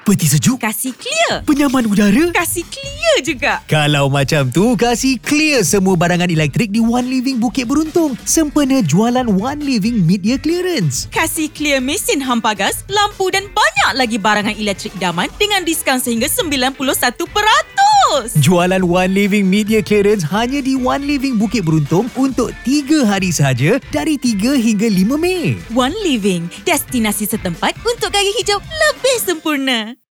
Peti sejuk? Kasih clear. Penyaman udara? Kasih clear juga. Kalau macam tu, kasih clear semua barangan elektrik di One Living Bukit Beruntung. Sempena jualan One Living Mid-Year Clearance. Kasih clear mesin hampa gas, lampu dan banyak lagi barangan elektrik idaman dengan diskaun sehingga 91%. Jualan One Living Mid-Year Clearance hanya di One Living Bukit Beruntung untuk 3 hari sahaja dari 3 hingga 5 Mei. One Living, destinasi setempat untuk gaya hidup lebih sempurna.